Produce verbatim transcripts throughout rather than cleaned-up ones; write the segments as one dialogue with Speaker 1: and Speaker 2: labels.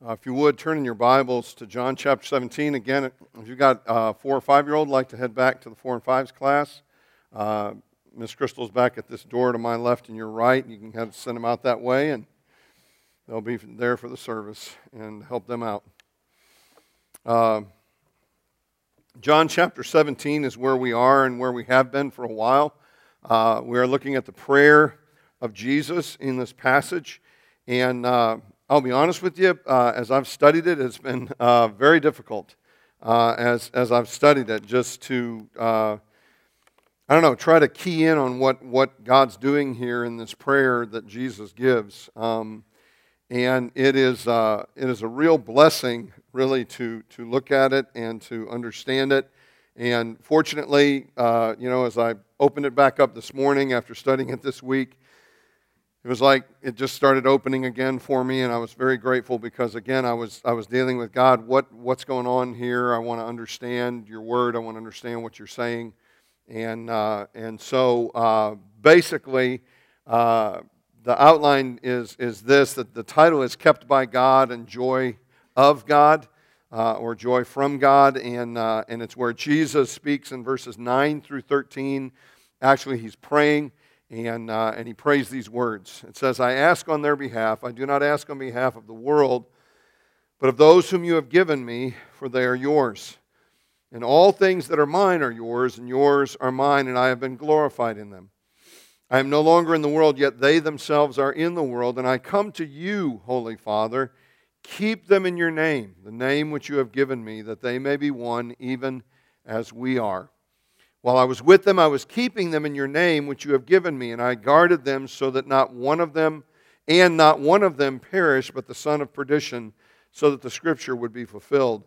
Speaker 1: Uh, if you would, turn in your Bibles to John chapter seventeen. Again, if you've got a four or five-year-old, like to head back to the four and fives class, uh, Miss Crystal's back at this door to my left and your right. You can kind of send them out that way, and they'll be there for the service and help them out. Uh, John chapter seventeen is where we are and where we have been for a while. Uh, we are looking at the prayer of Jesus in this passage, and uh, I'll be honest with you, uh, as I've studied it, it's been uh, very difficult uh, as as I've studied it, just to, uh, I don't know, try to key in on what, what God's doing here in this prayer that Jesus gives. Um, and it is uh, it is a real blessing, really, to, to look at it and to understand it. And fortunately, uh, you know, as I opened it back up this morning after studying it this week, it was like it just started opening again for me, and I was very grateful because, again, I was I was dealing with God. What what's going on here? I want to understand your word. I want to understand what you're saying, and uh, and so uh, basically, uh, the outline is is this: that the title is "Kept by God" and "Joy of God," uh, or "Joy from God," and uh, and it's where Jesus speaks in verses nine through thirteen. Actually, he's praying. And uh, and he prays these words. It says, I ask on their behalf. I do not ask on behalf of the world, but of those whom you have given me, for they are yours. And all things that are mine are yours, and yours are mine, and I have been glorified in them. I am no longer in the world, yet they themselves are in the world. And I come to you, Holy Father. Keep them in your name, the name which you have given me, that they may be one, even as we are. While I was with them, I was keeping them in your name, which you have given me, and I guarded them so that not one of them, and not one of them perish, but the son of perdition, so that the scripture would be fulfilled.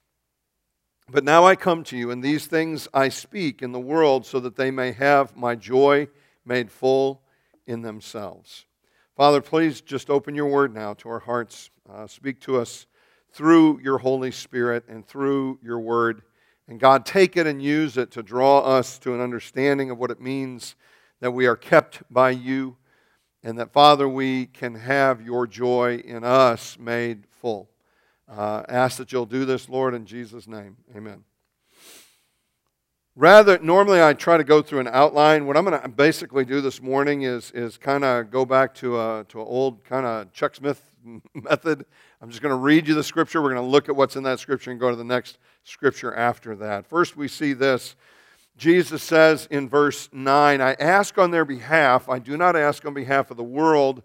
Speaker 1: But now I come to you, and these things I speak in the world, so that they may have my joy made full in themselves. Father, please just open your word now to our hearts. Uh, speak to us through your Holy Spirit and through your word. And God, take it and use it to draw us to an understanding of what it means that we are kept by you, and that, Father, we can have your joy in us made full. Uh, ask that you'll do this, Lord, in Jesus' name. Amen. Rather, normally I try to go through an outline. What I'm going to basically do this morning is is kind of go back to a to an old kind of Chuck Smith method. I'm just going to read you the scripture. We're going to look at what's in that scripture and go to the next scripture after that. First, we see this. Jesus says in verse nine, I ask on their behalf. I do not ask on behalf of the world,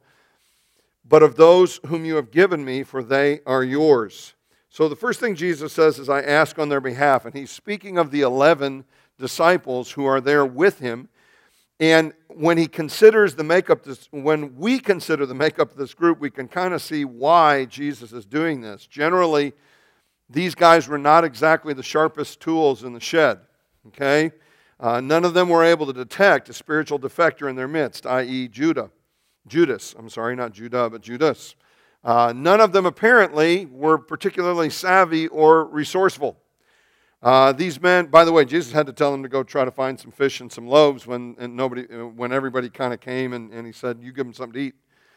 Speaker 1: but of those whom you have given me, for they are yours. So the first thing Jesus says is, I ask on their behalf. And he's speaking of the eleven disciples who are there with him. And when he considers the makeup, this, when we consider the makeup of this group, we can kind of see why Jesus is doing this. Generally, these guys were not exactly the sharpest tools in the shed. Okay, uh, none of them were able to detect a spiritual defector in their midst, that is, Judah, Judas. I'm sorry, not Judah, but Judas. Uh, none of them apparently were particularly savvy or resourceful. Uh, these men, by the way, Jesus had to tell them to go try to find some fish and some loaves when and nobody, when everybody kind of came, and, and he said, you give them something to eat.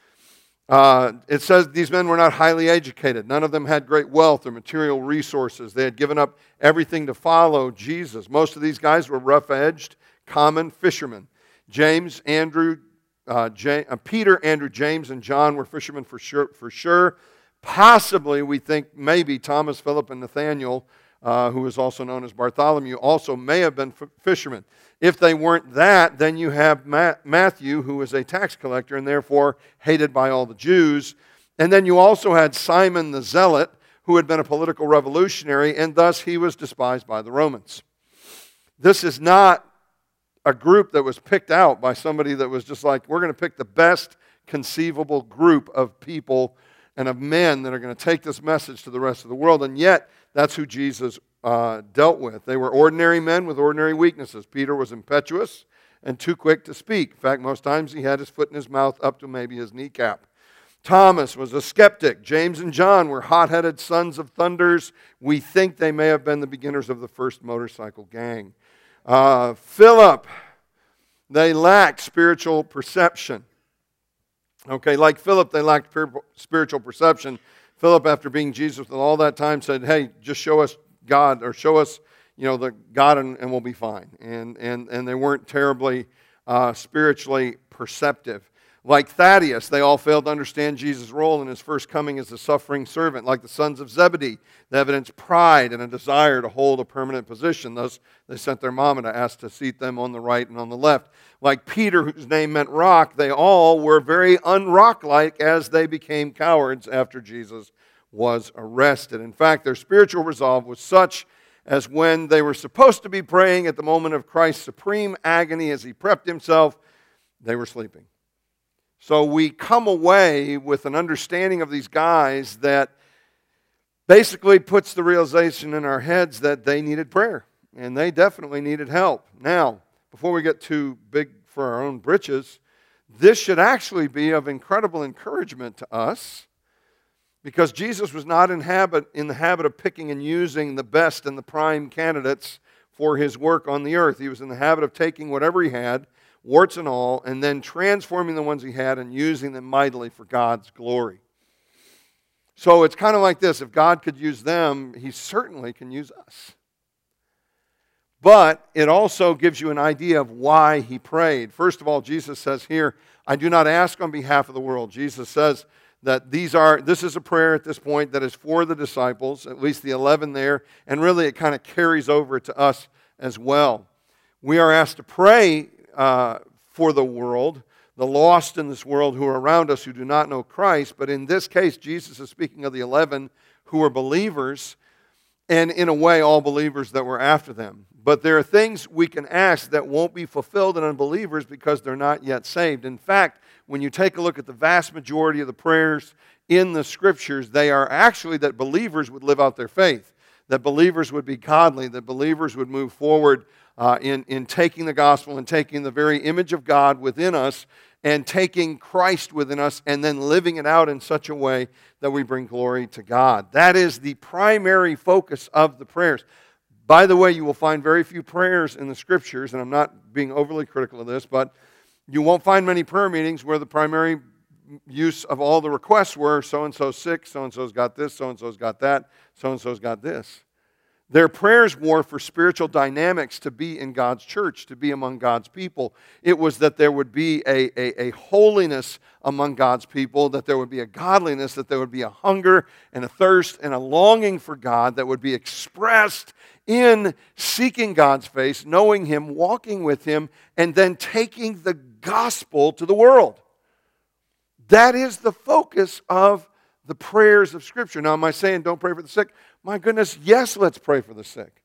Speaker 1: Uh, it says these men were not highly educated. None of them had great wealth or material resources. They had given up everything to follow Jesus. Most of these guys were rough-edged, common fishermen. James, Andrew, uh, James, uh, Peter, Andrew, James, and John were fishermen for sure. For sure. Possibly, we think maybe Thomas, Philip, and Nathaniel, Uh, who is also known as Bartholomew, also may have been f- fishermen. If they weren't that, then you have Ma- Matthew, who was a tax collector and therefore hated by all the Jews. And then you also had Simon the Zealot, who had been a political revolutionary, and thus he was despised by the Romans. This is not a group that was picked out by somebody that was just like, we're going to pick the best conceivable group of people and of men that are going to take this message to the rest of the world. And yet, that's who Jesus uh, dealt with. They were ordinary men with ordinary weaknesses. Peter was impetuous and too quick to speak. In fact, most times he had his foot in his mouth up to maybe his kneecap. Thomas was a skeptic. James and John were hot-headed sons of thunders. We think they may have been the beginners of the first motorcycle gang. Uh, Philip, they lacked spiritual perception. Okay, like Philip, they lacked spiritual perception. Philip, after being Jesus with all that time, said, hey, just show us God, or show us, you know, the God, and, and we'll be fine. And, and, and they weren't terribly uh, spiritually perceptive. Like Thaddeus, they all failed to understand Jesus' role in his first coming as a suffering servant. Like the sons of Zebedee, they evidenced pride and a desire to hold a permanent position. Thus, they sent their mama to ask to seat them on the right and on the left. Like Peter, whose name meant rock, they all were very unrock-like as they became cowards after Jesus was arrested. In fact, their spiritual resolve was such as when they were supposed to be praying at the moment of Christ's supreme agony as he prepped himself, they were sleeping. So we come away with an understanding of these guys that basically puts the realization in our heads that they needed prayer, and they definitely needed help. Now, before we get too big for our own britches, this should actually be of incredible encouragement to us, because Jesus was not in, habit, in the habit of picking and using the best and the prime candidates for his work on the earth. He was in the habit of taking whatever he had, warts and all, and then transforming the ones he had and using them mightily for God's glory. So it's kind of like this. If God could use them, he certainly can use us. But it also gives you an idea of why he prayed. First of all, Jesus says here, I do not ask on behalf of the world. Jesus says that these are, this is a prayer at this point that is for the disciples, at least the eleven there, and really it kind of carries over to us as well. We are asked to pray uh, for the world, the lost in this world who are around us who do not know Christ, but in this case, Jesus is speaking of the eleven who are believers, and in a way, all believers that were after them. But there are things we can ask that won't be fulfilled in unbelievers because they're not yet saved. In fact, when you take a look at the vast majority of the prayers in the Scriptures, they are actually that believers would live out their faith, that believers would be godly, that believers would move forward uh, in, in taking the gospel and taking the very image of God within us and taking Christ within us and then living it out in such a way that we bring glory to God. That is the primary focus of the prayers. By the way, you will find very few prayers in the Scriptures, and I'm not being overly critical of this, but you won't find many prayer meetings where the primary use of all the requests were so-and-so's sick, so-and-so's got this, so-and-so's got that, so-and-so's got this. Their prayers were for spiritual dynamics to be in God's church, to be among God's people. It was that there would be a, a, a holiness among God's people, that there would be a godliness, that there would be a hunger and a thirst and a longing for God that would be expressed in seeking God's face, knowing Him, walking with Him, and then taking the gospel to the world. That is the focus of the prayers of Scripture. Now, am I saying don't pray for the sick? My goodness, yes, let's pray for the sick.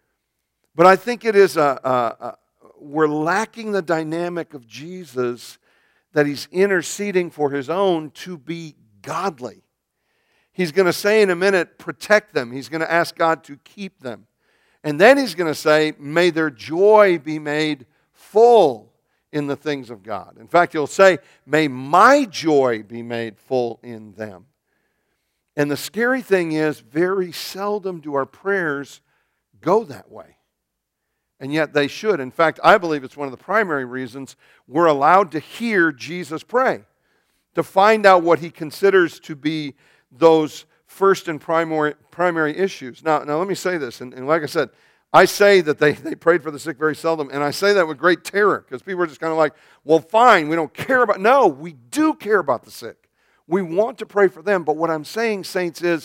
Speaker 1: But I think it is a, a, a we're lacking the dynamic of Jesus, that He's interceding for His own to be godly. He's going to say in a minute, protect them. He's going to ask God to keep them. And then He's going to say, may their joy be made full in the things of God. In fact, He'll say, may my joy be made full in them. And the scary thing is, very seldom do our prayers go that way. And yet they should. In fact, I believe it's one of the primary reasons we're allowed to hear Jesus pray, to find out what He considers to be those first and primary primary issues. Now, now let me say this, and, and like I said, I say that they, they prayed for the sick very seldom, and I say that with great terror, because people are just kind of like, well, fine, we don't care about... No, we do care about the sick. We want to pray for them, but what I'm saying, saints, is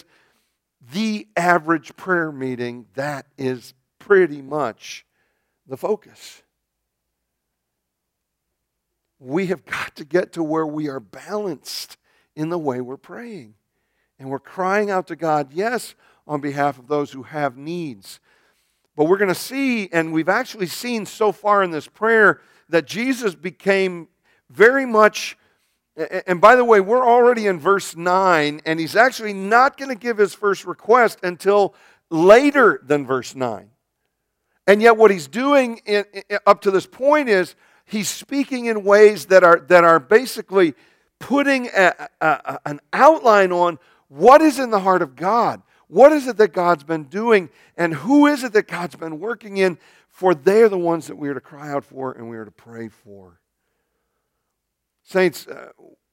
Speaker 1: the average prayer meeting, that is pretty much the focus. We have got to get to where we are balanced in the way we're praying. And we're crying out to God, yes, on behalf of those who have needs. But we're going to see, and we've actually seen so far in this prayer, that Jesus became very much... And by the way, we're already in verse nine, and He's actually not going to give His first request until later than verse nine. And yet what He's doing in, in, up to this point is He's speaking in ways that are, that are basically putting a, a, an outline on what is in the heart of God. What is it that God's been doing, and who is it that God's been working in? For they're the ones that we are to cry out for and we are to pray for. Saints, uh,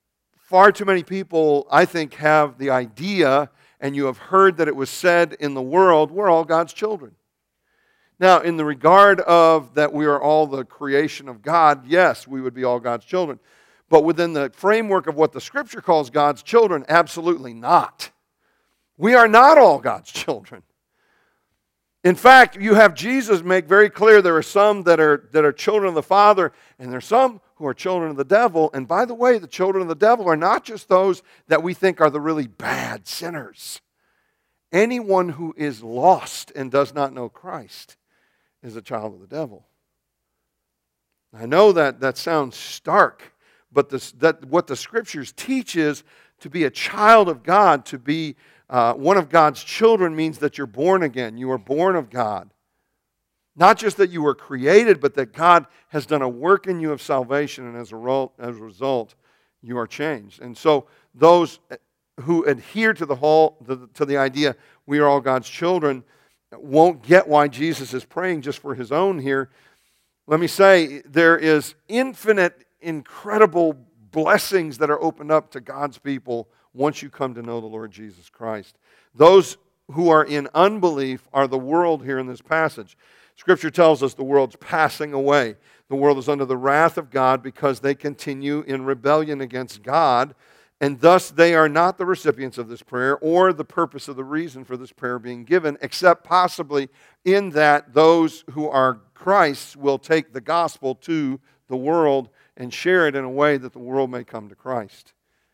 Speaker 1: far too many people, I think, have the idea, and you have heard that it was said in the world, we're all God's children. Now, in the regard of that we are all the creation of God, yes, we would be all God's children. But within the framework of what the Scripture calls God's children, absolutely not. We are not all God's children. In fact, you have Jesus make very clear there are some that are, that are children of the Father, and there are some who are children of the devil. And by the way, the children of the devil are not just those that we think are the really bad sinners. Anyone who is lost and does not know Christ is a child of the devil. I know that that sounds stark, but this, that what the Scriptures teach is to be a child of God, to be uh, one of God's children means that you're born again. You are born of God. Not just that you were created, but that God has done a work in you of salvation, and as a, ro- as a result, you are changed. And so those who adhere to the whole the, to the idea we are all God's children won't get why Jesus is praying just for his own here. Let me say, there is infinite, incredible blessings that are opened up to God's people once you come to know the Lord Jesus Christ. Those who are in unbelief are the world here in this passage. Scripture tells us the world's passing away. The world is under the wrath of God because they continue in rebellion against God, and thus they are not the recipients of this prayer or the purpose of the reason for this prayer being given, except possibly in that those who are Christ's will take the gospel to the world and share it in a way that the world may come to Christ.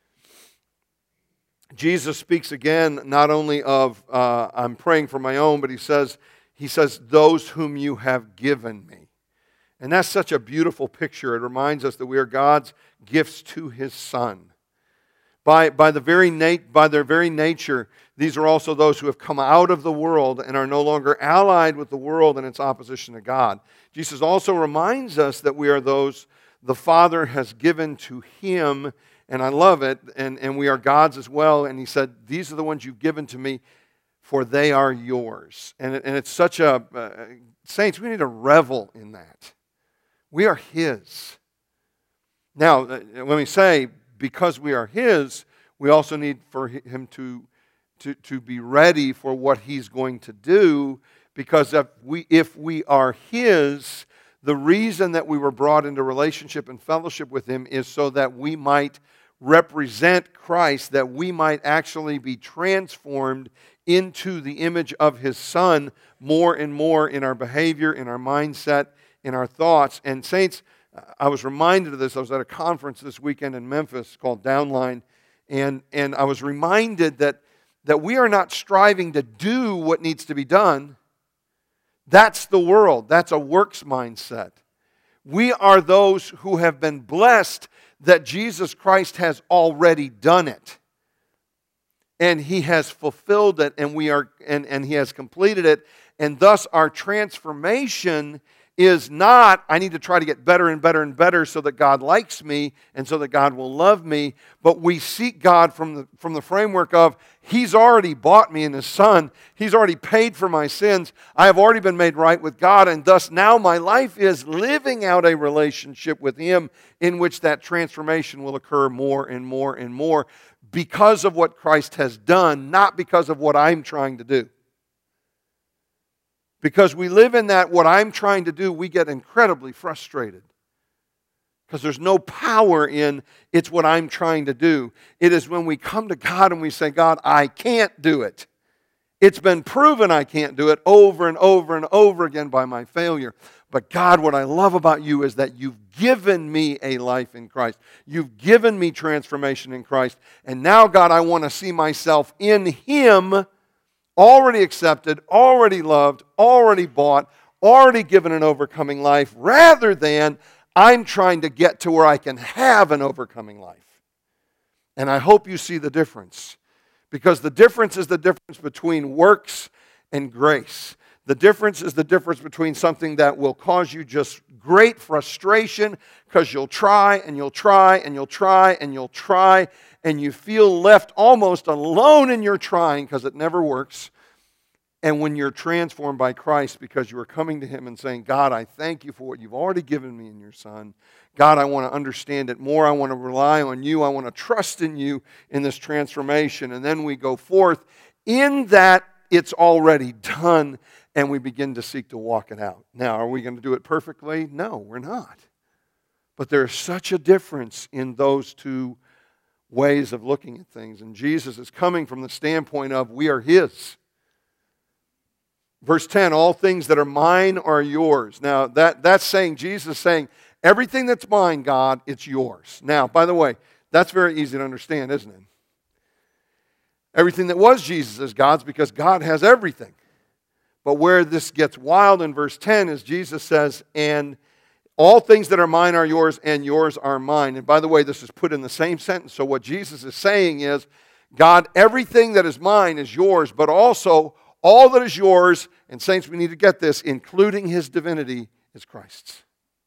Speaker 1: Jesus speaks again not only of, uh, I'm praying for my own, but he says, he says, those whom you have given me. And that's such a beautiful picture. It reminds us that we are God's gifts to his Son. By, by, the very nat- by their very nature, these are also those who have come out of the world and are no longer allied with the world in its opposition to God. Jesus also reminds us that we are those the Father has given to him, and I love it, and, and we are God's as well. And he said, these are the ones you've given to me, for they are yours. And, it, and it's such a, uh, saints, we need to revel in that. We are his. Now, uh, let me say, because we are his, we also need for him to, to, to be ready for what he's going to do, because if we, if we are his, the reason that we were brought into relationship and fellowship with him is so that we might represent Christ, that we might actually be transformed into the image of his Son more and more in our behavior, in our mindset, in our thoughts. And saints, I was reminded of this. I was at a conference this weekend in Memphis called Downline, and, and I was reminded that, that we are not striving to do what needs to be done. That's the world. That's a works mindset. We are those who have been blessed that Jesus Christ has already done it. And he has fulfilled it, and we are and, and he has completed it. And thus our transformation is not, I need to try to get better and better and better so that God likes me and so that God will love me. But we seek God from the, from the framework of, he's already bought me in his Son. He's already paid for my sins. I have already been made right with God. And thus now my life is living out a relationship with him in which that transformation will occur more and more and more because of what Christ has done, not because of what I'm trying to do. Because we live in that, what I'm trying to do, we get incredibly frustrated. Because there's no power in, it's what I'm trying to do. It is when we come to God and we say, God, I can't do it. It's been proven I can't do it over and over and over again by my failure. But God, what I love about you is that you've given me a life in Christ. You've given me transformation in Christ. And now, God, I want to see myself in him, already accepted, already loved, already bought, already given an overcoming life, rather than I'm trying to get to where I can have an overcoming life. And I hope you see the difference. Because the difference is the difference between works and grace. The difference is the difference between something that will cause you just great frustration because you'll try and you'll try and you'll try and you'll try and you feel left almost alone in your trying because it never works. And when you're transformed by Christ because you are coming to Him and saying, God, I thank you for what you've already given me in your Son. God, I want to understand it more. I want to rely on you. I want to trust in you in this transformation. And then we go forth in that it's already done, and we begin to seek to walk it out. Now, are we going to do it perfectly? No, we're not. But there's such a difference in those two ways of looking at things. And Jesus is coming from the standpoint of we are His. Verse ten, all things that are mine are yours. Now, that, that's saying, Jesus is saying, everything that's mine, God, it's yours. Now, by the way, that's very easy to understand, isn't it? Everything that was Jesus is God's because God has everything. But where this gets wild in verse ten is Jesus says, and all things that are mine are yours, and yours are mine. And by the way, this is put in the same sentence. So what Jesus is saying is, God, everything that is mine is yours, but also all that is yours, and saints, we need to get this, including His divinity, is Christ's.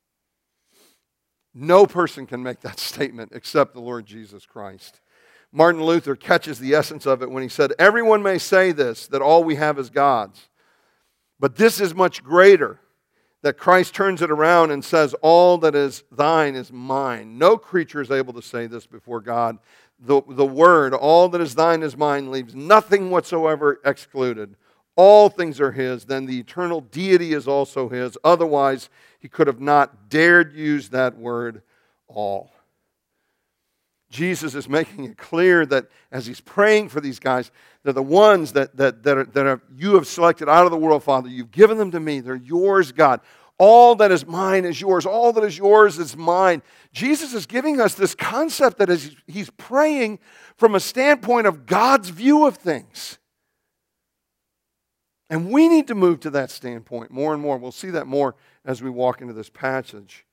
Speaker 1: No person can make that statement except the Lord Jesus Christ. Martin Luther catches the essence of it when he said, everyone may say this, that all we have is God's. But this is much greater, that Christ turns it around and says, all that is thine is mine. No creature is able to say this before God. The, the word, all that is thine is mine, leaves nothing whatsoever excluded. All things are His, then the eternal deity is also His. Otherwise, He could have not dared use that word, all. Jesus is making it clear that as He's praying for these guys, they're the ones that, that, that, are, that are, you have selected out of the world, Father. You've given them to me. They're yours, God. All that is mine is yours. All that is yours is mine. Jesus is giving us this concept that as He's praying from a standpoint of God's view of things. And we need to move to that standpoint more and more. We'll see that more as we walk into this passage.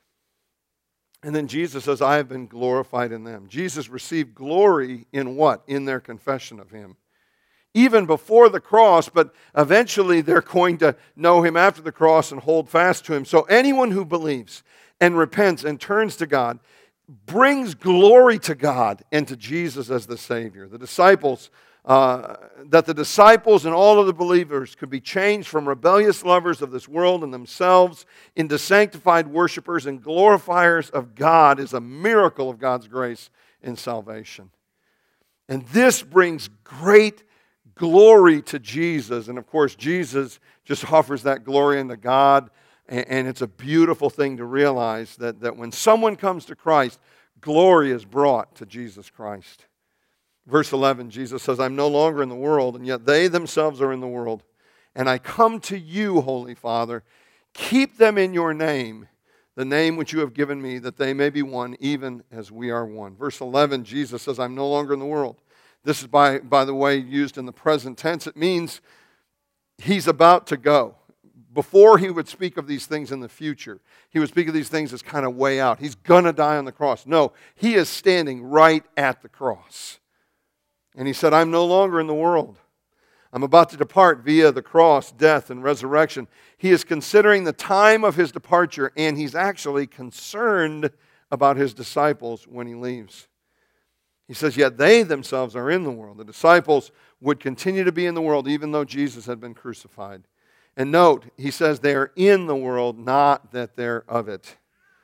Speaker 1: And then Jesus says, I have been glorified in them. Jesus received glory in what? In their confession of Him. Even before the cross, but eventually they're going to know Him after the cross and hold fast to Him. So anyone who believes and repents and turns to God brings glory to God and to Jesus as the Savior. The disciples Uh, that the disciples and all of the believers could be changed from rebellious lovers of this world and themselves into sanctified worshipers and glorifiers of God is a miracle of God's grace in salvation. And this brings great glory to Jesus. And of course, Jesus just offers that glory unto God. And, and it's a beautiful thing to realize that, that when someone comes to Christ, glory is brought to Jesus Christ. Verse eleven, Jesus says, I'm no longer in the world, and yet they themselves are in the world. And I come to you, Holy Father. Keep them in your name, the name which you have given me, that they may be one, even as we are one. Verse eleven, Jesus says, I'm no longer in the world. This is, by, by the way, used in the present tense. It means He's about to go. Before He would speak of these things in the future, He would speak of these things as kind of way out. He's going to die on the cross. No, He is standing right at the cross. And He said, I'm no longer in the world. I'm about to depart via the cross, death, and resurrection. He is considering the time of His departure, and He's actually concerned about His disciples when He leaves. He says, yet they themselves are in the world. The disciples would continue to be in the world even though Jesus had been crucified. And note, He says they are in the world, not that they're of it.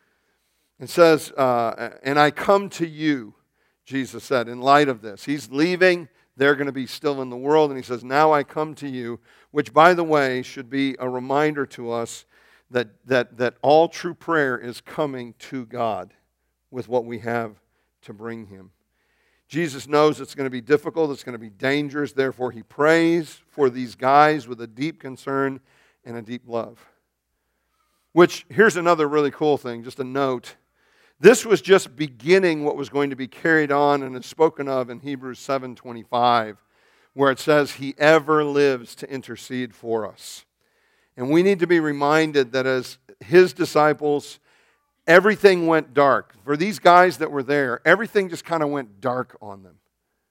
Speaker 1: It says, uh, and I come to you, Jesus said, in light of this. He's leaving. They're going to be still in the world. And He says, now I come to you, which, by the way, should be a reminder to us that, that, that all true prayer is coming to God with what we have to bring Him. Jesus knows it's going to be difficult. It's going to be dangerous. Therefore, He prays for these guys with a deep concern and a deep love. Which, here's another really cool thing, just a note. This was just beginning what was going to be carried on and is spoken of in Hebrews seven twenty-five, where it says, He ever lives to intercede for us. And we need to be reminded that as His disciples, everything went dark. For these guys that were there, everything just kind of went dark on them.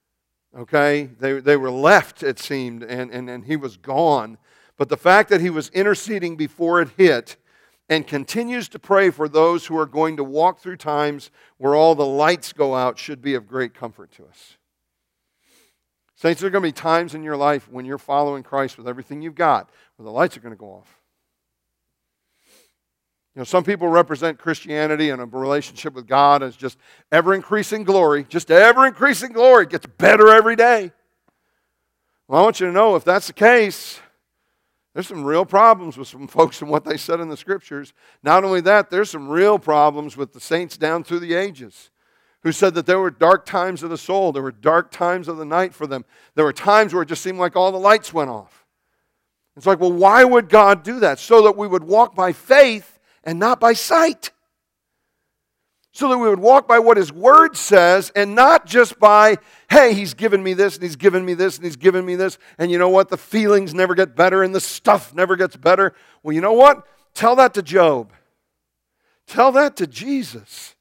Speaker 1: Okay? They, they were left, it seemed, and, and, and He was gone. But the fact that He was interceding before it hit and continues to pray for those who are going to walk through times where all the lights go out should be of great comfort to us. Saints, there are going to be times in your life when you're following Christ with everything you've got, where the lights are going to go off. You know, some people represent Christianity and a relationship with God as just ever-increasing glory, just ever-increasing glory. It gets better every day. Well, I want you to know, if that's the case, there's some real problems with some folks and what they said in the Scriptures. Not only that, there's some real problems with the saints down through the ages who said that there were dark times of the soul. There were dark times of the night for them. There were times where it just seemed like all the lights went off. It's like, well, why would God do that? So that we would walk by faith and not by sight. So that we would walk by what His Word says and not just by, hey, He's given me this and He's given me this and He's given me this. And you know what? The feelings never get better and the stuff never gets better. Well, you know what? Tell that to Job. Tell that to Jesus.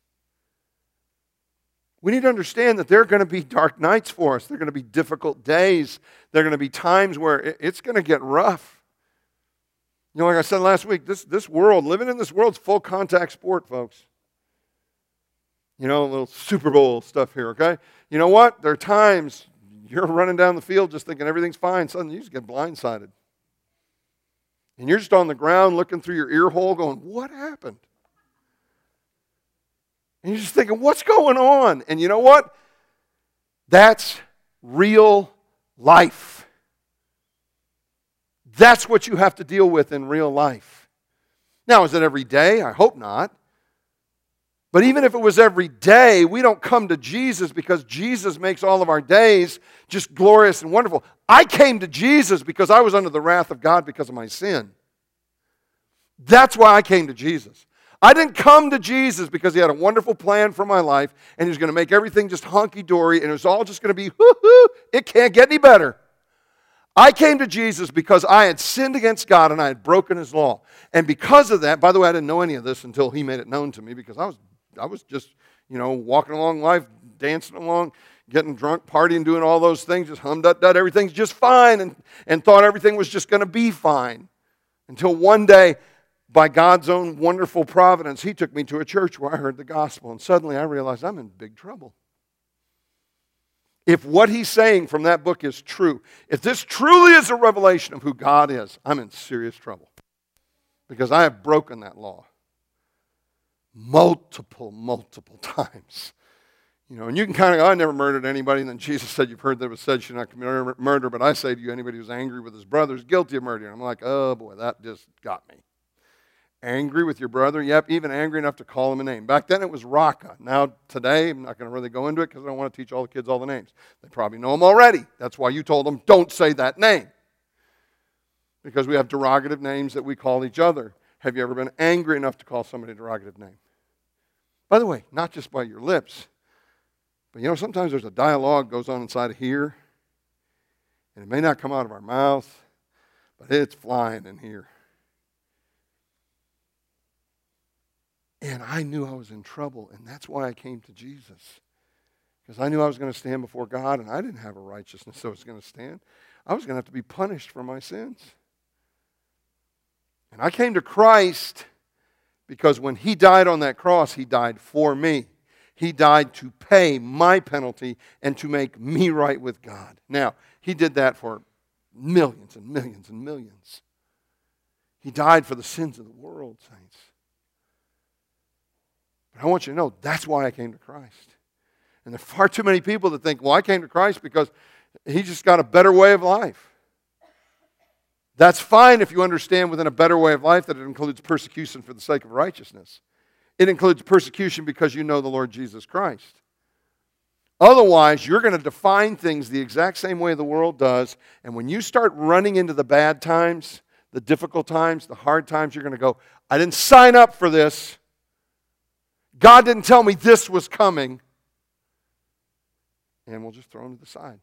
Speaker 1: We need to understand that there are going to be dark nights for us. There are going to be difficult days. There are going to be times where it's going to get rough. You know, like I said last week, this, this world, living in this world is full contact sport, folks. You know, a little Super Bowl stuff here, okay? You know what? There are times you're running down the field just thinking everything's fine. Suddenly you just get blindsided. And you're just on the ground looking through your ear hole going, what happened? And you're just thinking, what's going on? And you know what? That's real life. That's what you have to deal with in real life. Now, is it every day? I hope not. But even if it was every day, we don't come to Jesus because Jesus makes all of our days just glorious and wonderful. I came to Jesus because I was under the wrath of God because of my sin. That's why I came to Jesus. I didn't come to Jesus because He had a wonderful plan for my life and He was going to make everything just hunky-dory and it was all just going to be, whoo-hoo, it can't get any better. I came to Jesus because I had sinned against God and I had broken His law. And because of that, by the way, I didn't know any of this until He made it known to me because I was I was just, you know, walking along life, dancing along, getting drunk, partying, doing all those things, just hum-dut-dut, everything's just fine, and, and thought everything was just going to be fine. Until one day, by God's own wonderful providence, He took me to a church where I heard the gospel, and suddenly I realized I'm in big trouble. If what He's saying from that book is true, if this truly is a revelation of who God is, I'm in serious trouble. Because I have broken that law. Multiple, multiple times. You know, and you can kind of go, I never murdered anybody, and then Jesus said, you've heard that it was said you should not commit murder, but I say to you, anybody who's angry with his brother is guilty of murder. And I'm like, oh boy, that just got me. Angry with your brother? Yep, even angry enough to call him a name. Back then it was Raka. Now today, I'm not going to really go into it because I don't want to teach all the kids all the names. They probably know them already. That's why you told them, don't say that name. Because we have derogative names that we call each other. Have you ever been angry enough to call somebody a derogative name? By the way, not just by your lips, but you know, sometimes there's a dialogue goes on inside of here, and it may not come out of our mouth, but it's flying in here. And I knew I was in trouble, and that's why I came to Jesus. Because I knew I was going to stand before God, and I didn't have a righteousness that was going to stand. I was going to have to be punished for my sins. And I came to Christ because when He died on that cross, He died for me. He died to pay my penalty and to make me right with God. Now, He did that for millions and millions and millions. He died for the sins of the world, saints. But I want you to know, that's why I came to Christ. And there are far too many people that think, well, I came to Christ because He just got a better way of life. That's fine if you understand within a better way of life that it includes persecution for the sake of righteousness. It includes persecution because you know the Lord Jesus Christ. Otherwise, you're going to define things the exact same way the world does, and when you start running into the bad times, the difficult times, the hard times, you're going to go, I didn't sign up for this. God didn't tell me this was coming. And we'll just throw them to the side.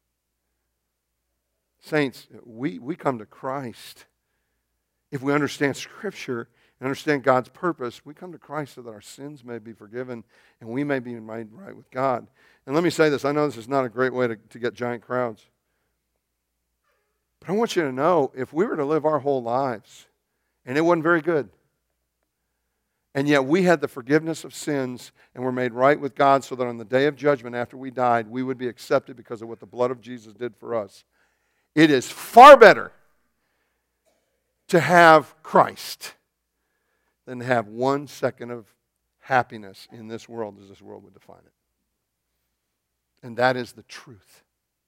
Speaker 1: Saints, we, we come to Christ. If we understand Scripture and understand God's purpose, we come to Christ so that our sins may be forgiven and we may be made right with God. And let me say this. I know this is not a great way to, to get giant crowds. But I want you to know, if we were to live our whole lives, and it wasn't very good, And yet we had the forgiveness of sins and were made right with God so that on the day of judgment after we died, we would be accepted because of what the blood of Jesus did for us. It is far better to have Christ than to have one second of happiness in this world as this world would define it. And that is the truth.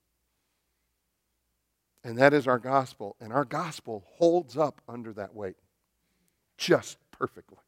Speaker 1: And that is our gospel. And our gospel holds up under that weight just perfectly.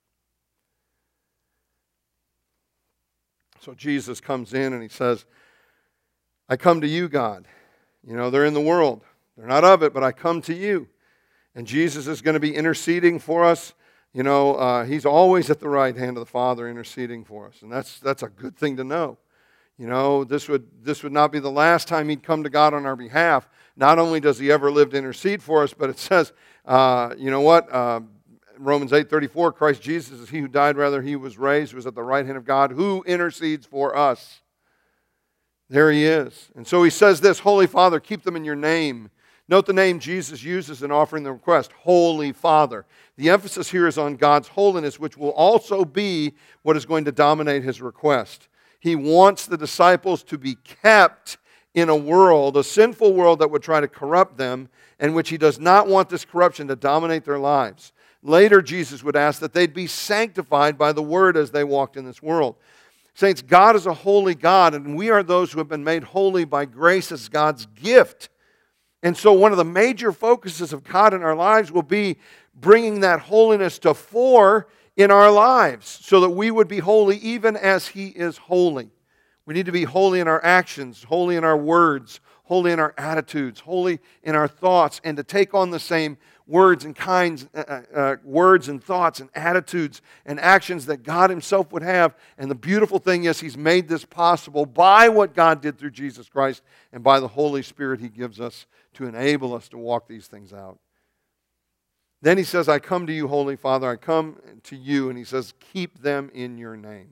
Speaker 1: So Jesus comes in and he says, I come to you, God. You know, they're in the world. They're not of it, but I come to you. And Jesus is going to be interceding for us. You know, uh, he's always at the right hand of the Father interceding for us. And that's that's a good thing to know. You know, this would this would not be the last time he'd come to God on our behalf. Not only does he ever live to intercede for us, but it says, uh, you know what, uh, Romans eight thirty-four, Christ Jesus is he who died, rather he was raised, who was at the right hand of God, who intercedes for us. There he is. And so he says this, Holy Father, keep them in your name. Note the name Jesus uses in offering the request, Holy Father. The emphasis here is on God's holiness, which will also be what is going to dominate his request. He wants the disciples to be kept in a world, a sinful world that would try to corrupt them, and which he does not want this corruption to dominate their lives. Later, Jesus would ask that they'd be sanctified by the Word as they walked in this world. Saints, God is a holy God, and we are those who have been made holy by grace as God's gift. And so one of the major focuses of God in our lives will be bringing that holiness to fore in our lives so that we would be holy even as He is holy. We need to be holy in our actions, holy in our words, holy in our attitudes, holy in our thoughts, and to take on the same words and kinds, uh, uh, words and thoughts and attitudes and actions that God Himself would have. And the beautiful thing is He's made this possible by what God did through Jesus Christ and by the Holy Spirit He gives us to enable us to walk these things out. Then He says, I come to you, Holy Father, I come to you, and He says, keep them in your name.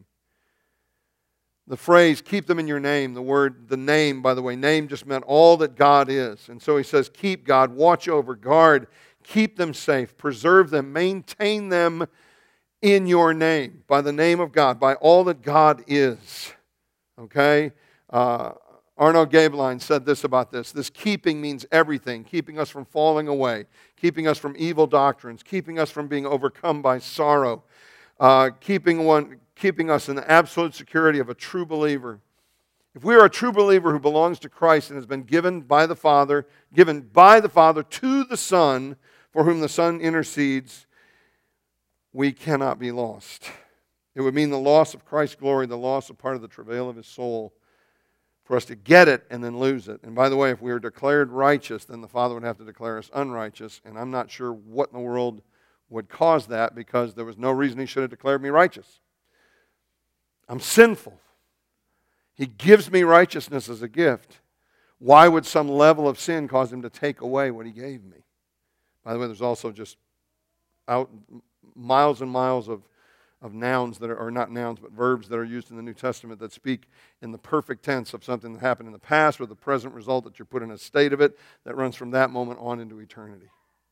Speaker 1: The phrase, keep them in your name, the word, the name, by the way, name just meant all that God is. And so He says, keep God, watch over, guard, keep them safe, preserve them, maintain them in your name, by the name of God, by all that God is. Okay? Uh, Arno Gaebelein said this about this. This keeping means everything, keeping us from falling away, keeping us from evil doctrines, keeping us from being overcome by sorrow, uh, keeping one, keeping us in the absolute security of a true believer. If we are a true believer who belongs to Christ and has been given by the Father, given by the Father to the Son, for whom the Son intercedes, we cannot be lost. It would mean the loss of Christ's glory, the loss of part of the travail of His soul, for us to get it and then lose it. And by the way, if we are declared righteous, then the Father would have to declare us unrighteous, and I'm not sure what in the world would cause that, because there was no reason He should have declared me righteous. I'm sinful. He gives me righteousness as a gift. Why would some level of sin cause Him to take away what He gave me? By the way, there's also just out miles and miles of, of nouns that are, or not nouns, but verbs that are used in the New Testament that speak in the perfect tense of something that happened in the past or the present result that you're put in a state of it that runs from that moment on into eternity.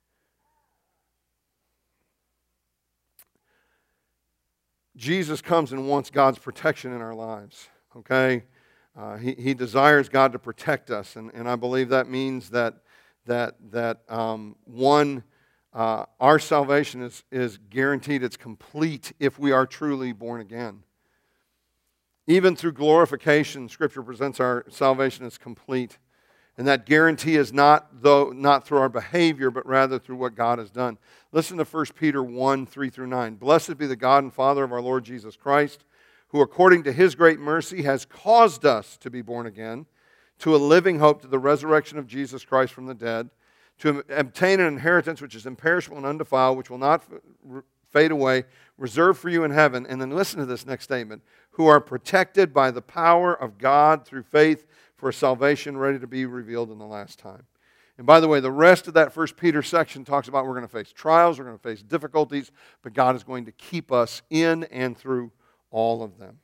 Speaker 1: Jesus comes and wants God's protection in our lives, okay? Uh, he, he desires God to protect us, and, and I believe that means that that that um, one, uh, our salvation is, is guaranteed, it's complete if we are truly born again. Even through glorification, Scripture presents our salvation as complete. And that guarantee is not though not through our behavior, but rather through what God has done. Listen to First Peter one, three through nine. Blessed be the God and Father of our Lord Jesus Christ, who according to His great mercy has caused us to be born again, to a living hope, to the resurrection of Jesus Christ from the dead, to obtain an inheritance which is imperishable and undefiled, which will not fade away, reserved for you in heaven. And then listen to this next statement. Who are protected by the power of God through faith for salvation ready to be revealed in the last time. And by the way, the rest of that First Peter section talks about we're going to face trials, we're going to face difficulties, but God is going to keep us in and through all of them.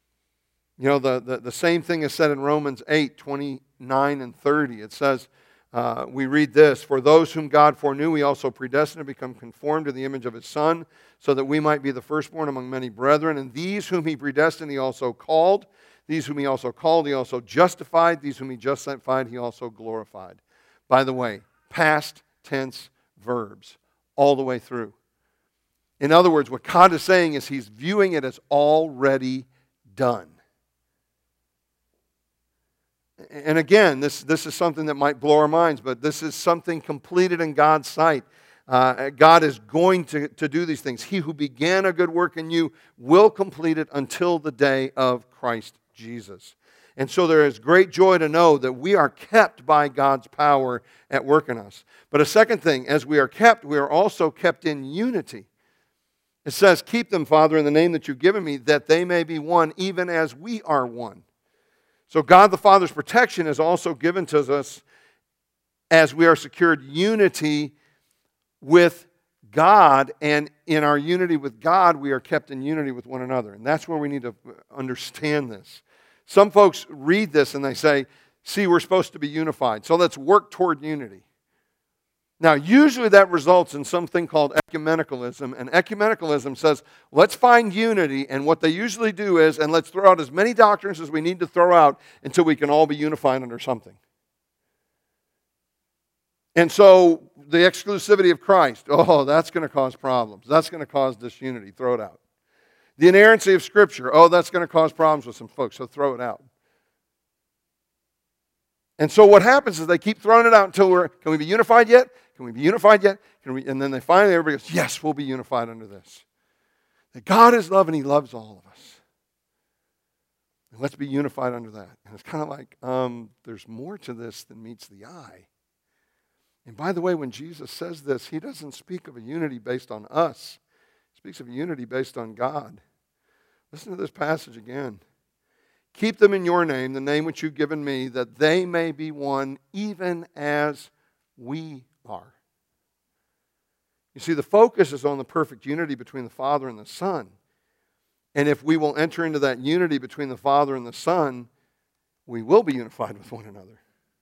Speaker 1: You know, the, the, the same thing is said in Romans eight, twenty-nine and thirty. It says, uh, we read this, "For those whom God foreknew, He also predestined to become conformed to the image of His Son, so that we might be the firstborn among many brethren. And these whom He predestined, He also called. These whom He also called, He also justified. These whom He justified, He also glorified." By the way, past tense verbs all the way through. In other words, what God is saying is He's viewing it as already done. And again, this, this is something that might blow our minds, but this is something completed in God's sight. Uh, God is going to, to do these things. He who began a good work in you will complete it until the day of Christ Jesus. And so there is great joy to know that we are kept by God's power at work in us. But a second thing, as we are kept, we are also kept in unity. It says, "Keep them, Father, in the name that you've given me, that they may be one, even as we are one." So God the Father's protection is also given to us as we are secured unity with God, and in our unity with God, we are kept in unity with one another. And that's where we need to understand this. Some folks read this and they say, see, we're supposed to be unified, so let's work toward unity. Now, usually that results in something called ecumenicalism, and ecumenicalism says, let's find unity, and what they usually do is, and let's throw out as many doctrines as we need to throw out until we can all be unified under something. And so, the exclusivity of Christ, oh, that's going to cause problems. That's going to cause disunity. Throw it out. The inerrancy of Scripture, oh, that's going to cause problems with some folks, so throw it out. And so what happens is they keep throwing it out until we're, can we be unified yet? Can we be unified yet? Can we? And then they finally, everybody goes, yes, we'll be unified under this. That God is love and He loves all of us. And let's be unified under that. And it's kind of like, um, there's more to this than meets the eye. And by the way, when Jesus says this, He doesn't speak of a unity based on us. He speaks of a unity based on God. Listen to this passage again. "Keep them in your name, the name which you've given me, that they may be one, even as we are." You see, the focus is on the perfect unity between the Father and the Son. And if we will enter into that unity between the Father and the Son, we will be unified with one another.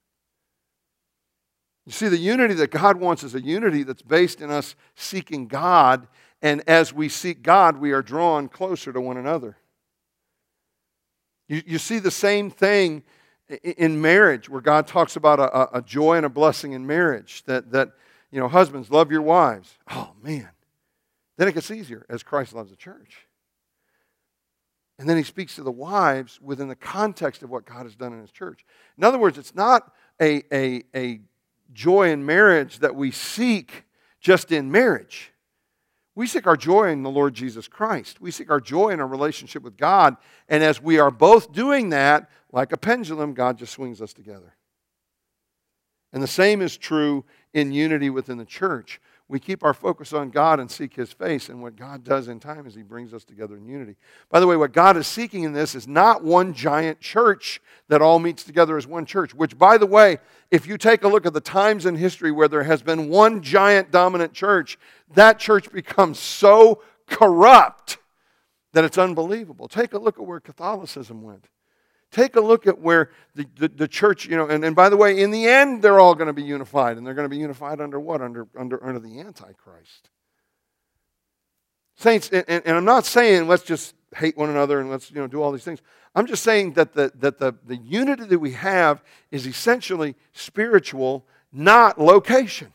Speaker 1: You see, the unity that God wants is a unity that's based in us seeking God, and as we seek God, we are drawn closer to one another. You, you see the same thing in marriage, where God talks about a, a joy and a blessing in marriage, that, that, you know, husbands, love your wives. Oh, man. Then it gets easier, as Christ loves the church. And then He speaks to the wives within the context of what God has done in His church. In other words, it's not a, a, a joy in marriage that we seek just in marriage. We seek our joy in the Lord Jesus Christ. We seek our joy in our relationship with God. And as we are both doing that, like a pendulum, God just swings us together. And the same is true in unity within the church. We keep our focus on God and seek His face, and what God does in time is He brings us together in unity. By the way, what God is seeking in this is not one giant church that all meets together as one church, which, by the way, if you take a look at the times in history where there has been one giant dominant church, that church becomes so corrupt that it's unbelievable. Take a look at where Catholicism went. Take a look at where the, the, the church, you know, and, and by the way, in the end, they're all going to be unified. And they're going to be unified under what? Under, under, under the Antichrist. Saints, and, and I'm not saying let's just hate one another and let's, you know, do all these things. I'm just saying that the, that the, the unity that we have is essentially spiritual, not location.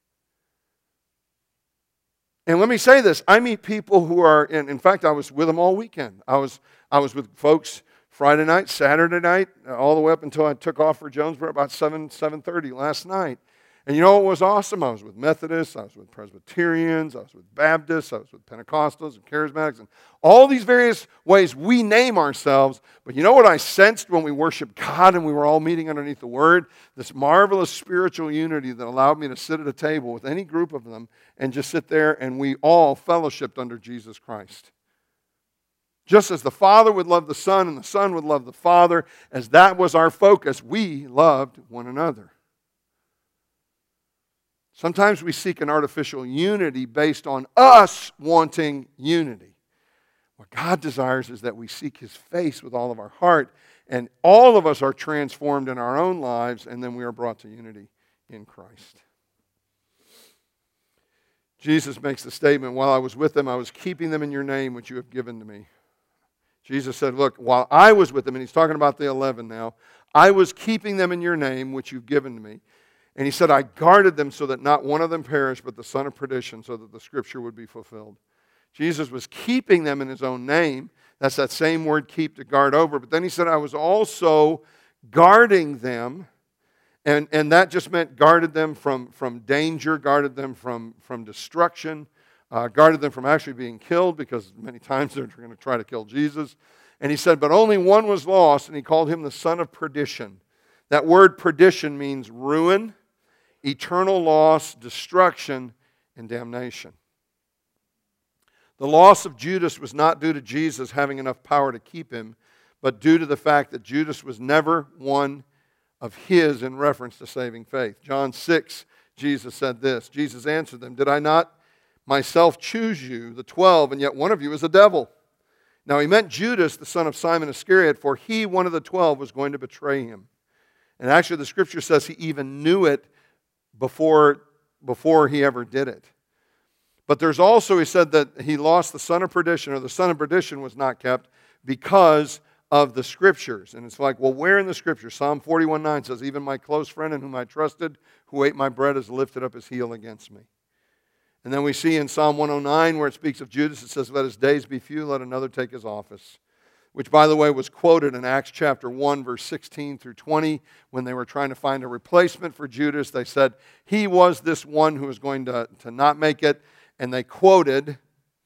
Speaker 1: And let me say this. I meet people who are, and in fact, I was with them all weekend. I was, I was with folks Friday night, Saturday night, all the way up until I took off for Jonesboro about seven, seven thirty last night. And you know what was awesome? I was with Methodists, I was with Presbyterians, I was with Baptists, I was with Pentecostals and Charismatics, and all these various ways we name ourselves. But you know what I sensed when we worshiped God and we were all meeting underneath the Word? This marvelous spiritual unity that allowed me to sit at a table with any group of them and just sit there, and we all fellowshipped under Jesus Christ. Just as the Father would love the Son and the Son would love the Father, as that was our focus, we loved one another. Sometimes we seek an artificial unity based on us wanting unity. What God desires is that we seek His face with all of our heart, and all of us are transformed in our own lives, and then we are brought to unity in Christ. Jesus makes the statement, while I was with them, I was keeping them in your name, which you have given to me. Jesus said, look, while I was with them, and he's talking about the eleven now, I was keeping them in your name, which you've given to me. And he said, I guarded them so that not one of them perished, but the son of perdition, so that the scripture would be fulfilled. Jesus was keeping them in his own name. That's that same word, keep, to guard over. But then he said, I was also guarding them. And, and that just meant guarded them from, from danger, guarded them from, from destruction, uh, guarded them from actually being killed, because many times they're going to try to kill Jesus. And he said, but only one was lost, and he called him the son of perdition. That word perdition means ruin, eternal loss, destruction, and damnation. The loss of Judas was not due to Jesus having enough power to keep him, but due to the fact that Judas was never one of his in reference to saving faith. John six, Jesus said this. Jesus answered them, did I not myself choose you, the twelve, and yet one of you is a devil? Now he meant Judas, the son of Simon Iscariot, for he, one of the twelve, was going to betray him. And actually the scripture says he even knew it before, before he ever did it. But there's also, he said that he lost the son of perdition, or the son of perdition was not kept because of the scriptures. And it's like, well, where in the scriptures? Psalm forty-one nine says, even my close friend in whom I trusted, who ate my bread, has lifted up his heel against me. And then we see in Psalm one oh nine, where it speaks of Judas, it says, let his days be few, let another take his office. Which, by the way, was quoted in Acts chapter one, verse sixteen through twenty, when they were trying to find a replacement for Judas. They said, he was this one who was going to, to not make it. And they quoted,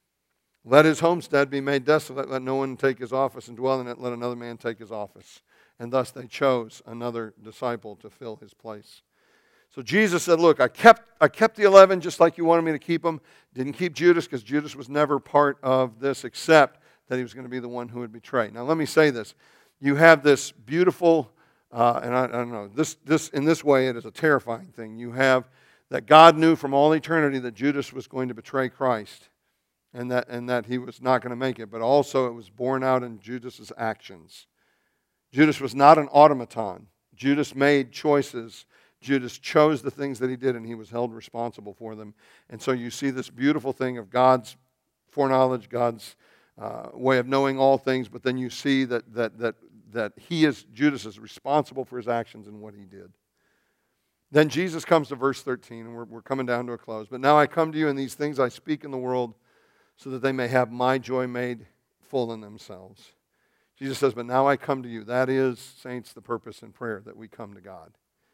Speaker 1: let his homestead be made desolate, let no one take his office and dwell in it, let another man take his office. And thus they chose another disciple to fill his place. So Jesus said, look, I kept, I kept the eleven just like you wanted me to keep them. Didn't keep Judas because Judas was never part of this, except that he was going to be the one who would betray. Now let me say this. You have this beautiful, uh, and I, I don't know, this, this in this way it is a terrifying thing. You have that God knew from all eternity that Judas was going to betray Christ, and that, and that he was not going to make it. But also it was borne out in Judas's actions. Judas was not an automaton. Judas made choices. Judas chose the things that he did, and he was held responsible for them. And so you see this beautiful thing of God's foreknowledge, God's uh, way of knowing all things, but then you see that, that, that, that he is, Judas is responsible for his actions and what he did. Then Jesus comes to verse thirteen, and we're, we're coming down to a close. But now I come to you, and these things I speak in the world, so that they may have my joy made full in themselves. Jesus says, but now I come to you. That is, saints, the purpose in prayer, that we come to God.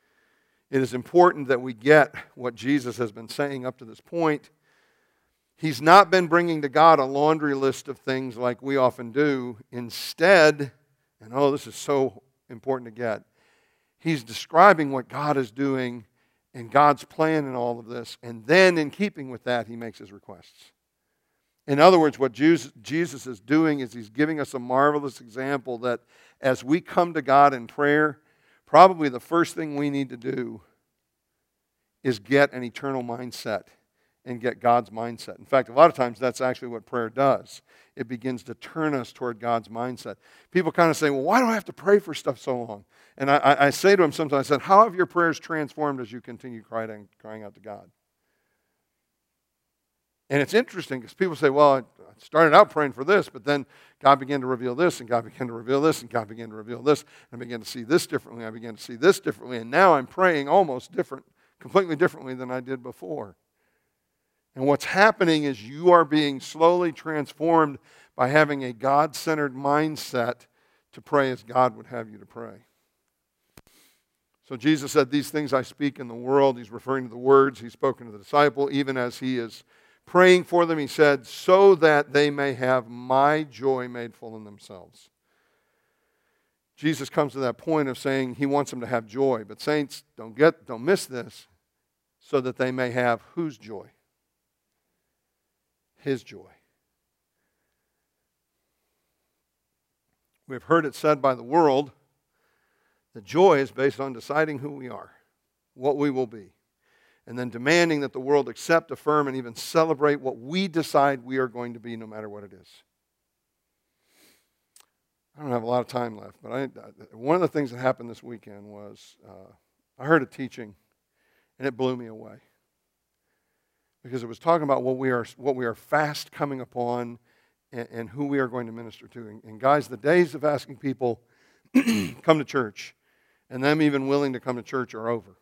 Speaker 1: It is important that we get what Jesus has been saying up to this point. He's not been bringing to God a laundry list of things like we often do. Instead, and oh, this is so important to get, he's describing what God is doing and God's plan in all of this. And then in keeping with that, he makes his requests. In other words, what Jesus is doing is he's giving us a marvelous example that as we come to God in prayer, probably the first thing we need to do is get an eternal mindset and get God's mindset. In fact, a lot of times that's actually what prayer does. It begins to turn us toward God's mindset. People kind of say, well, why do I have to pray for stuff so long? And I, I say to them sometimes, I said, how have your prayers transformed as you continue crying, crying out to God? And it's interesting because people say, well, I started out praying for this, but then God began to reveal this, and God began to reveal this, and God began to reveal this, and I began to see this differently, I began to see this differently, and now I'm praying almost different, completely differently than I did before. And what's happening is you are being slowly transformed by having a God-centered mindset to pray as God would have you to pray. So Jesus said, these things I speak in the world. He's referring to the words he's spoken to the disciple, even as he is praying for them. He said, so that they may have my joy made full in themselves. Jesus comes to that point of saying he wants them to have joy. But saints, don't get, don't miss this, so that they may have whose joy? His joy. We've heard it said by the world that joy is based on deciding who we are, what we will be, and then demanding that the world accept, affirm, and even celebrate what we decide we are going to be, no matter what it is. I don't have a lot of time left, but I, one of the things that happened this weekend was uh, I heard a teaching, And it blew me away. Because it was talking about what we are, what we are fast coming upon and, and who we are going to minister to. And, and guys, the days of asking people, come to church, and them even willing to come to church are over.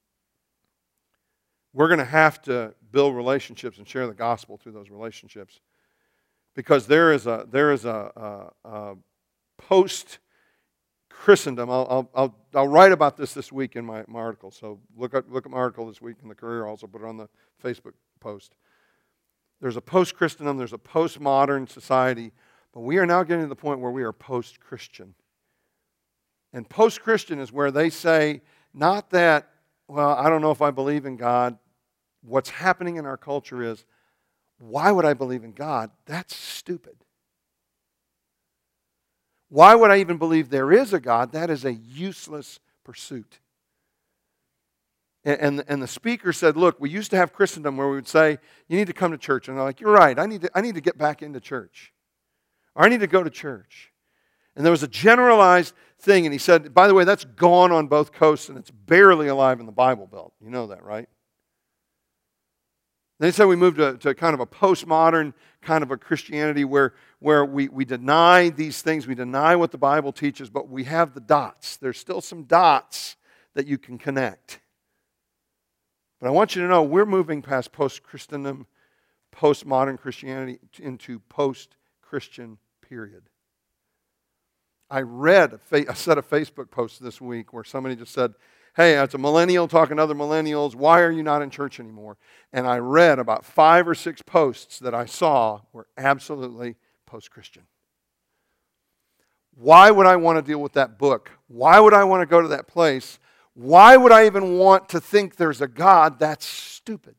Speaker 1: We're going to have to build relationships and share the gospel through those relationships. Because there is a, there is a, a, a post-Christendom. I'll, I'll, I'll, I'll write about this this week in my, my article. So look at, look at my article this week in the Courier. I'll also put it on the Facebook post. There's a post-Christendom, there's a postmodern society, but we are now getting to the point where we are post-Christian. And post-Christian is where they say, not that, well, I don't know if I believe in God. What's happening in our culture is, why would I believe in God? That's stupid. Why would I even believe there is a God? That is a useless pursuit. And, and the speaker said, look, we used to have Christendom where we would say, you need to come to church. And they're like, you're right, I need to, I need to get back into church. Or I need to go to church. And there was a generalized thing, and he said, by the way, that's gone on both coasts, and it's barely alive in the Bible Belt. You know that, right? They said we moved to, to kind of a postmodern kind of a Christianity where, where we, we deny these things, we deny what the Bible teaches, but we have the dots. There's still some dots that you can connect. But I want you to know we're moving past post-Christendom, postmodern Christianity into post-Christian period. I read a, fa- a set of Facebook posts this week where somebody just said, hey, it's a millennial talking to other millennials. Why are you not in church anymore? And I read about five or six posts that I saw were absolutely post-Christian. Why would I want to deal with that book? Why would I want to go to that place? Why would I even want to think there's a God? That's stupid.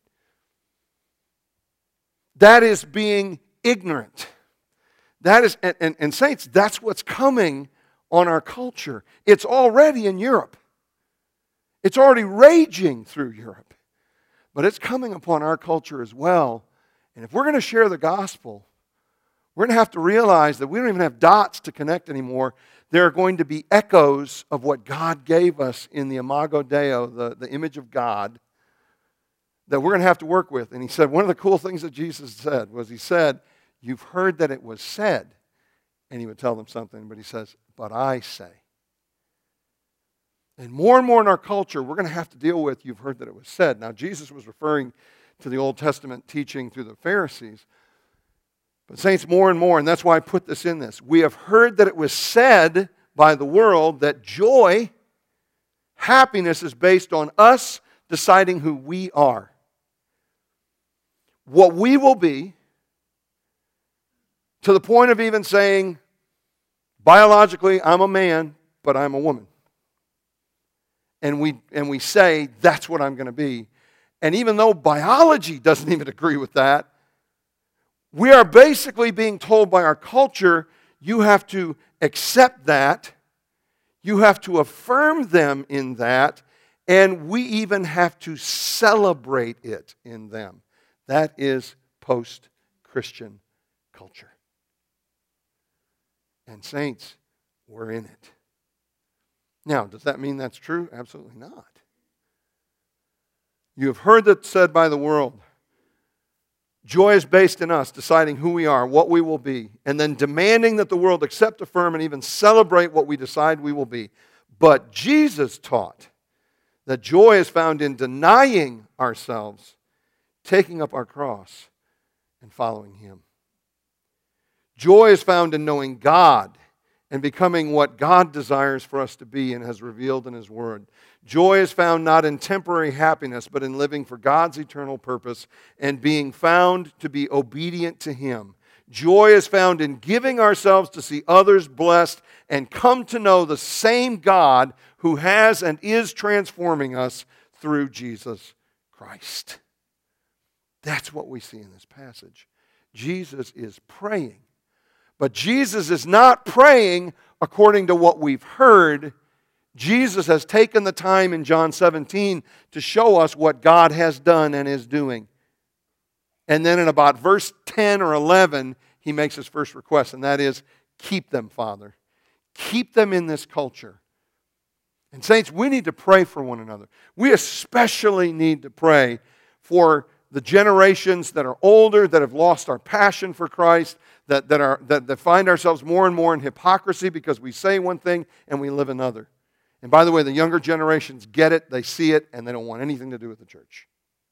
Speaker 1: That is being ignorant. That is, and, and, and saints, that's what's coming on our culture. It's already in Europe. It's already raging through Europe. But it's coming upon our culture as well. And if we're going to share the gospel, we're going to have to realize that we don't even have dots to connect anymore. There are going to be echoes of what God gave us in the Imago Dei, the, the image of God, that we're going to have to work with. And he said, one of the cool things that Jesus said was he said, you've heard that it was said. And he would tell them something, but he says, but I say. And more and more in our culture, we're going to have to deal with, you've heard that it was said. Now, Jesus was referring to the Old Testament teaching through the Pharisees. But saints, more and more, and that's why I put this in this, we have heard that it was said by the world that joy, happiness is based on us deciding who we are. What we will be, to the point of even saying, biologically, I'm a man, but I'm a woman. And we, and we say, that's what I'm going to be. And even though biology doesn't even agree with that, we are basically being told by our culture, you have to accept that, you have to affirm them in that, and we even have to celebrate it in them. That is post-Christian culture. And saints, we're in it. Now, does that mean that's true? Absolutely not. You have heard that said by the world. Joy is based in us, deciding who we are, what we will be, and then demanding that the world accept, affirm, and even celebrate what we decide we will be. But Jesus taught that joy is found in denying ourselves, taking up our cross, and following Him. Joy is found in knowing God and becoming what God desires for us to be and has revealed in His Word. Joy is found not in temporary happiness, but in living for God's eternal purpose and being found to be obedient to Him. Joy is found in giving ourselves to see others blessed and come to know the same God who has and is transforming us through Jesus Christ. That's what we see in this passage. Jesus is praying. But Jesus is not praying according to what we've heard. Jesus has taken the time in John seventeen to show us what God has done and is doing. And then in about verse ten or eleven, He makes His first request, and that is, keep them, Father. Keep them in this culture. And saints, we need to pray for one another. We especially need to pray for the generations that are older, that have lost our passion for Christ, that, that, are, that, that find ourselves more and more in hypocrisy because we say one thing and we live another. And by the way, the younger generations get it, they see it, and they don't want anything to do with the church.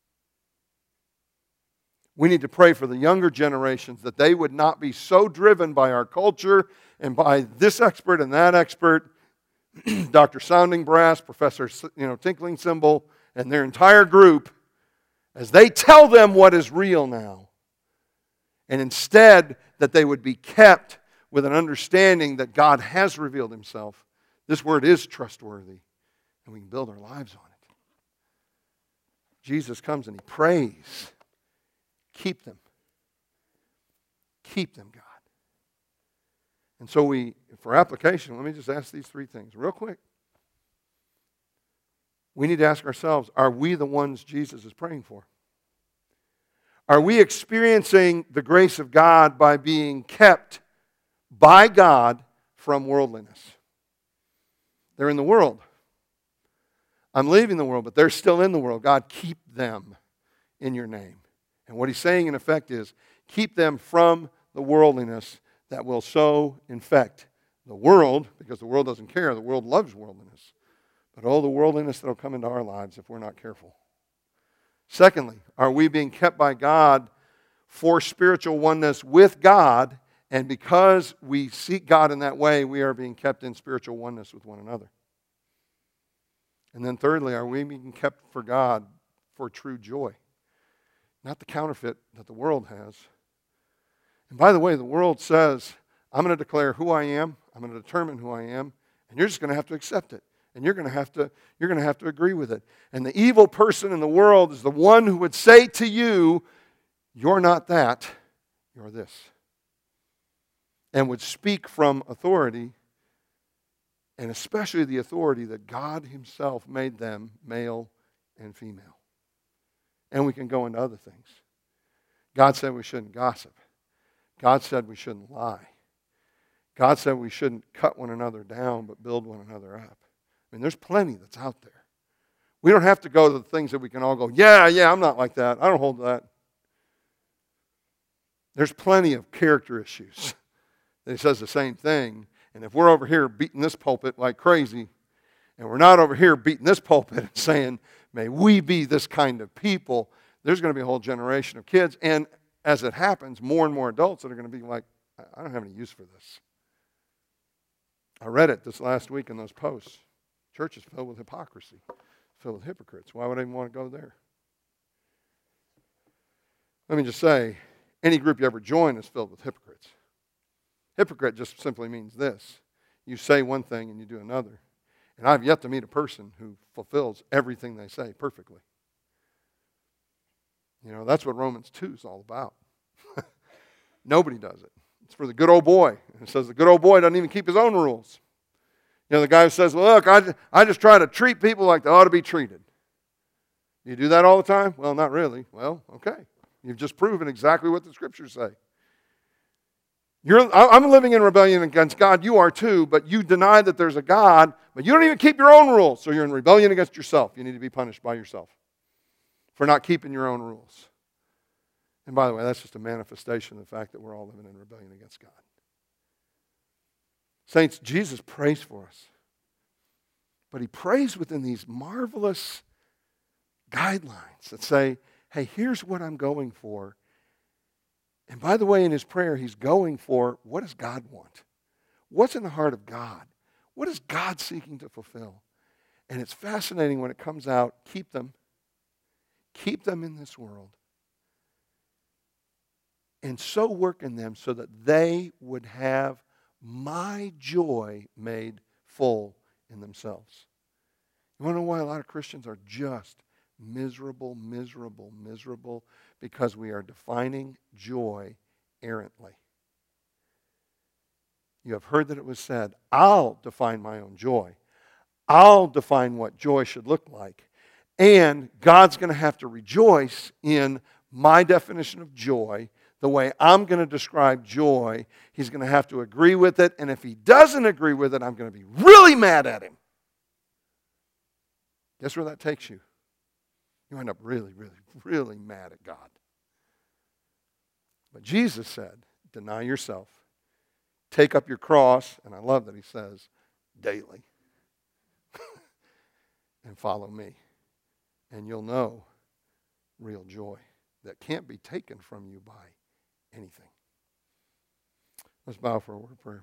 Speaker 1: We need to pray for the younger generations that they would not be so driven by our culture and by this expert and that expert, Doctor Sounding Brass, Professor you know, Tinkling Cymbal, and their entire group, as they tell them what is real now. And instead, that they would be kept with an understanding that God has revealed Himself. This Word is trustworthy, and we can build our lives on it. Jesus comes and He prays. Keep them. Keep them, God. And so we, for application, let me just ask these three things real quick. We need to ask ourselves, are we the ones Jesus is praying for? Are we experiencing the grace of God by being kept by God from worldliness? They're in the world. I'm leaving the world, but they're still in the world. God, keep them in your name. And what He's saying in effect is, keep them from the worldliness that will so infect the world, because the world doesn't care. The world loves worldliness. But oh, the worldliness that will come into our lives if we're not careful. Secondly, are we being kept by God for spiritual oneness with God? And because we seek God in that way, we are being kept in spiritual oneness with one another. And then thirdly, are we being kept for God for true joy? Not the counterfeit that the world has. And by the way, the world says, I'm going to declare who I am, I'm going to determine who I am, and you're just going to have to accept it. And you're going to have to, you're going to have to agree with it. And the evil person in the world is the one who would say to you, you're not that, you're this. And would speak from authority, and especially the authority that God Himself made them, male and female. And we can go into other things. God said we shouldn't gossip. God said we shouldn't lie. God said we shouldn't cut one another down, but build one another up. I mean, there's plenty that's out there. We don't have to go to the things that we can all go, yeah, yeah, I'm not like that. I don't hold that. There's plenty of character issues that He says the same thing. And if we're over here beating this pulpit like crazy, and we're not over here beating this pulpit and saying, may we be this kind of people, there's going to be a whole generation of kids. And as it happens, more and more adults that are going to be like, I don't have any use for this. I read it this last week in those posts. Church is filled with hypocrisy, filled with hypocrites. Why would I even want to go there? Let me just say, any group you ever join is filled with hypocrites. Hypocrite just simply means this. You say one thing and you do another. And I've yet to meet a person who fulfills everything they say perfectly. You know, that's what Romans two is all about. Nobody does it. It's for the good old boy. And it says the good old boy doesn't even keep his own rules. You know, the guy who says, well, look, I, I just try to treat people like they ought to be treated. You do that all the time? Well, not really. Well, okay. You've just proven exactly what the Scriptures say. You're, I'm living in rebellion against God. You are too, but you deny that there's a God, but you don't even keep your own rules. So you're in rebellion against yourself. You need to be punished by yourself for not keeping your own rules. And by the way, that's just a manifestation of the fact that we're all living in rebellion against God. Saints, Jesus prays for us. But He prays within these marvelous guidelines that say, hey, here's what I'm going for. And by the way, in His prayer, He's going for, what does God want? What's in the heart of God? What is God seeking to fulfill? And it's fascinating when it comes out, keep them. Keep them in this world. And so work in them so that they would have my joy made full in themselves. You want to know why a lot of Christians are just miserable, miserable, miserable? Because we are defining joy errantly. You have heard that it was said, I'll define my own joy. I'll define what joy should look like. And God's going to have to rejoice in my definition of joy. The way I'm going to describe joy, He's going to have to agree with it. And if He doesn't agree with it, I'm going to be really mad at Him. Guess where that takes you? You end up really, really, really mad at God. But Jesus said, deny yourself, take up your cross, and I love that he says, daily, and follow me. And you'll know real joy that can't be taken from you by anything. Let's bow for a word of prayer.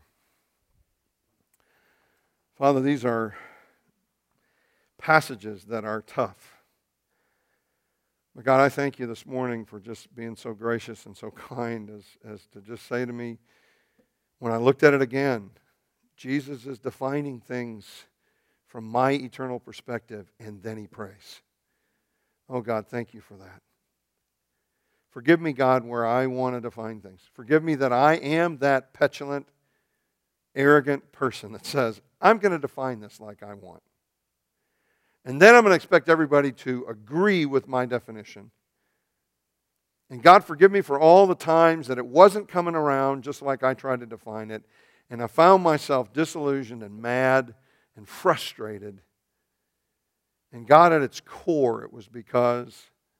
Speaker 1: Father, these are passages that are tough. But God, I thank you this morning for just being so gracious and so kind as, as to just say to me, when I looked at it again, Jesus is defining things from my eternal perspective, and then he prays. Oh God, thank you for that. Forgive me, God, where I want to define things. Forgive me that I am that petulant, arrogant person that says, I'm going to define this like I want. And then I'm going to expect everybody to agree with my definition. And God, forgive me for all the times that it wasn't coming around just like I tried to define it. And I found myself disillusioned and mad and frustrated. And God, at its core, it was because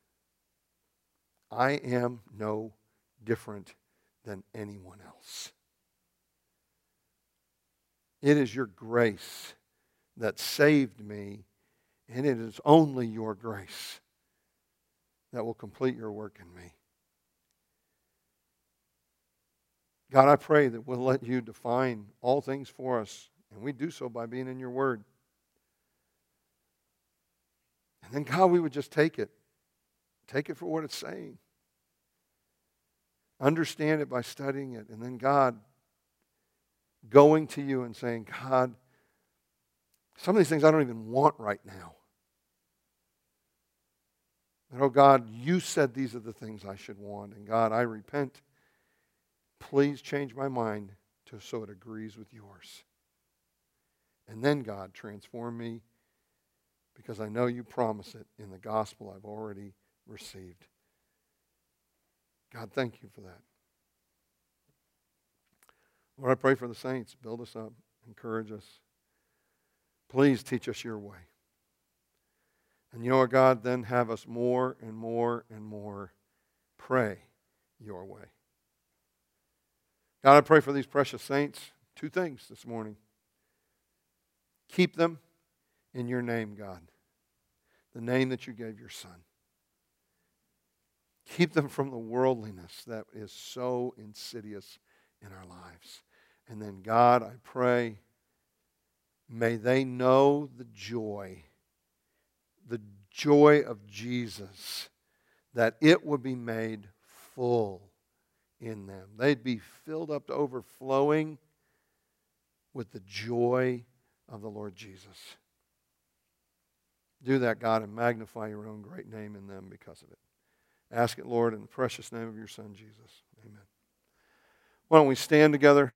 Speaker 1: I am no different than anyone else. It is your grace that saved me. And it is only your grace that will complete your work in me. God, I pray that we'll let you define all things for us. And we do so by being in your word. And then, God, we would just take it. Take it for what it's saying. Understand it by studying it. And then, God, going to you and saying, God, some of these things I don't even want right now. But, oh God, you said these are the things I should want. And God, I repent. Please change my mind to so it agrees with yours. And then, God, transform me because I know you promise it in the gospel I've already received. God, thank you for that. Lord, I pray for the saints. Build us up. Encourage us. Please teach us your way. And you know what, God, then have us more and more and more pray your way. God, I pray for these precious saints. Two things this morning. Keep them in your name, God. The name that you gave your Son. Keep them from the worldliness that is so insidious in our lives. And then, God, I pray, may they know the joy, the joy of Jesus, that it would be made full in them. They'd be filled up to overflowing with the joy of the Lord Jesus. Do that, God, and magnify your own great name in them because of it. Ask it, Lord, in the precious name of your Son, Jesus. Amen. Why don't we stand together?